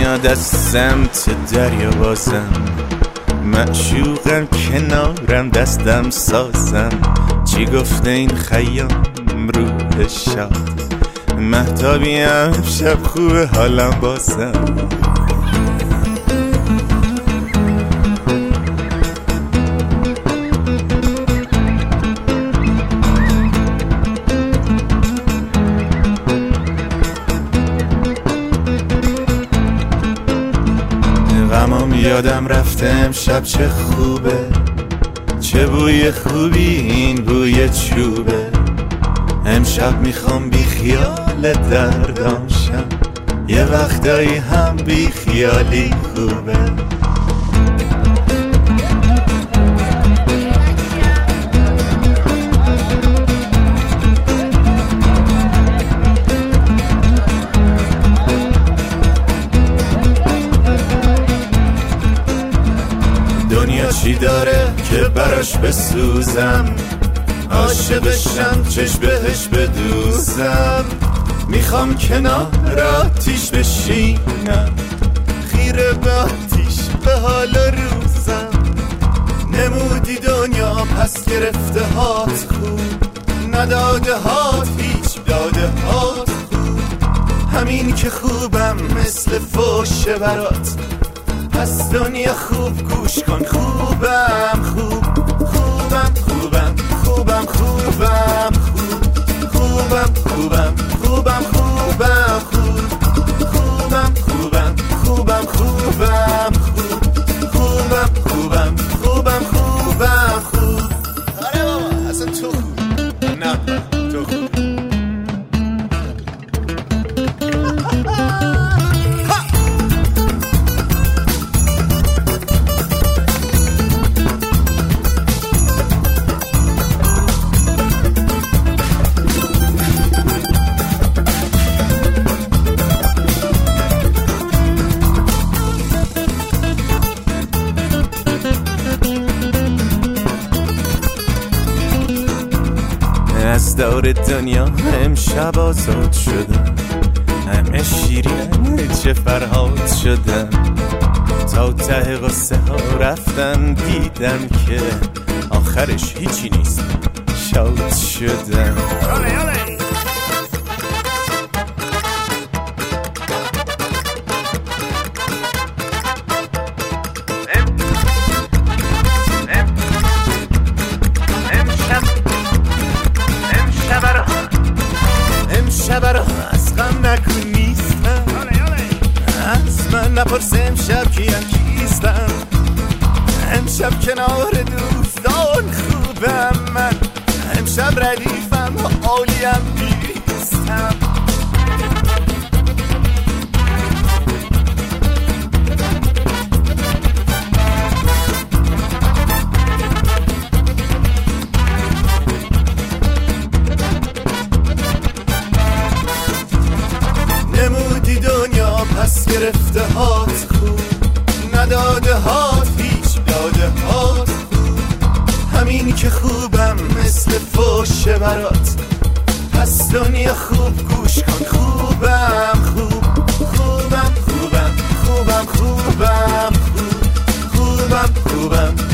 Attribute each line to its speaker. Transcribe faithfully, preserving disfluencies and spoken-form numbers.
Speaker 1: میاد از سمت دریا بازم، معشوقم کنارم دستم سازم. چی گفته این خیام روح شاد، مهتابیم شب خوب حالم بازم. غمام یادم رفته امشب چه خوبه، چه بوی خوبی این بوی چوبه. امشب میخوام بی خیال دردام شم، یه وقتایی هم بی خیالی خوبه. دنیا چی داره که براش بسوزم، عاشقشم چش بهش بدوزم. میخوام کنار آتیش بشینم، خیره به آتیش به حال روزم. نمودی دنیا پس گرفته هات خوب، نداده هات هیچ داده هات خوب. همین که خوبم مثل فوشه برات، پس دنیا خوب گوش کن. خوبم خوب خوبم خوبم خوبم خوبم خوب خوبم خوبم خوبم خوبم خوب خوبم خوبم خوبم خوبم خوب خوبم خوبم خوبم خوبم خوب. آره بابا اصلا تو خوب، نه تو خوب. از دور دنیا امشب آزاد شدم، همه شیرین چه فرهاد شدم. تا ته قصه ها رفتم دیدم که آخرش هیچی نیست، شاد شدم. شبرا از غم نکن نیستم، از من نپرس امشب کیم کیستم. امشب کنار دوستان خوبم من، امشب ردیفم و عالیم نیستم. نمودی دنیا پس گرفته هات خوب، نداده هات هیچ داده هات خوب. همین که خوبم مثل فوشه برات، پس دنیا خوب گوش کن. خوبم خوب خوبم خوبم خوبم خوبم خوب خوبم خوبم